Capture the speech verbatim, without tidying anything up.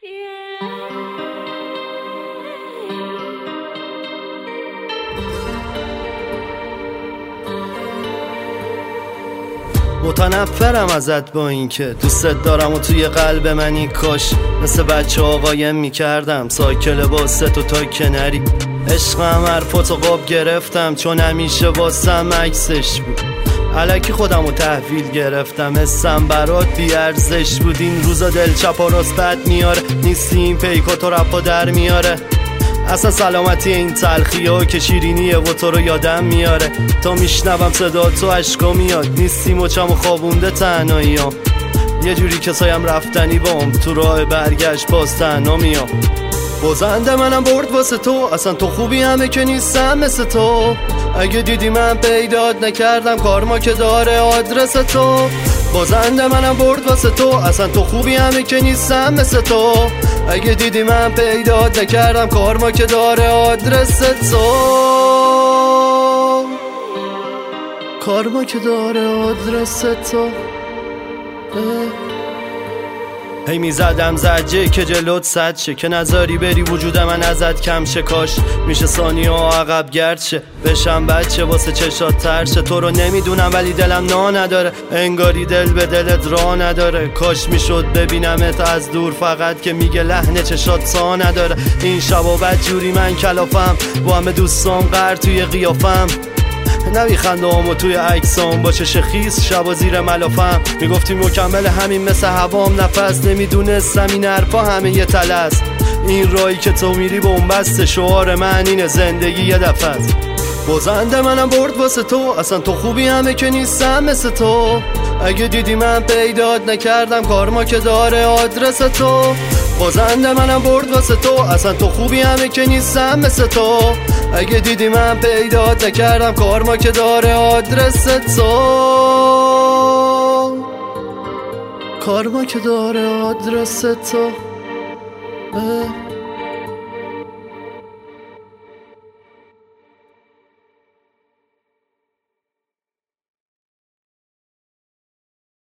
متنفرم ازت با این که دوستت دارم و توی قلب منی کاش مثل بچه ها قایم میکردم سایکل لباست و تا کنری عشقم حرفاتو قاب گرفتم چون همیشه واسم عکسش بود الکی خودم رو تحویل گرفتم حسم برات بیارزش بود این روزا دل چپ و راست بد میاره نیستی این پیکاتو رپا در میاره اصلا سلامتی این تلخی ها که شیرینیه و تو رو یادم میاره تا میشنوم صدا تو عشقا میاد نیستی مچم و خوابونده تنهایی ها یه جوری که سایم رفتنی بام تو راه برگشت باز تنها میام بازنده منم برد واسه تو اصلا تو خوبی همه که نیستم مثل تو اگه دیدی من پیدات نکردم کارما که داره آدرس تو بازنده منم برد واسه تو اصلا تو خوبی همه که نیستم مثل تو اگه دیدی من پیدات نکردم کارما که داره آدرس تو کارما که داره آدرس تو هی میزدم زجه که جلوت صد شه که نذاری بری وجود من ازت کم شه کاش میشه ثانیه ها عقب گرد شه بشم بچه واسه چشات تر شه تو رو نمیدونم ولی دلم نا نداره انگاری دل به دلت را نداره کاش میشد ببینمت از دور فقط که میگه لحن چشات سا نداره این شب و بد جوری من کلافم با همه دوستام غر توی قیافم نمیخنده همو توی عکسام با چش خیس شبا زیر ملافم میگفتی مکمل همین مثل هوام نفس نمیدونستم این حرفا همه یه تلس این راهی که تو میری بنبسته شعار من اینه زندگی یه دفعه است بازنده منم برد واسه تو اصلا تو خوبی همه که نیستم مثل تو اگه دیدی من پیدات نکردم کارما که داره آدرس تو بازنده منم برد واسه تو اصلا تو خوبی همه که نیستم مثل تو اگه دیدی من پیدات نکردم کارما که داره آدرس تو کارما که داره آدرس تو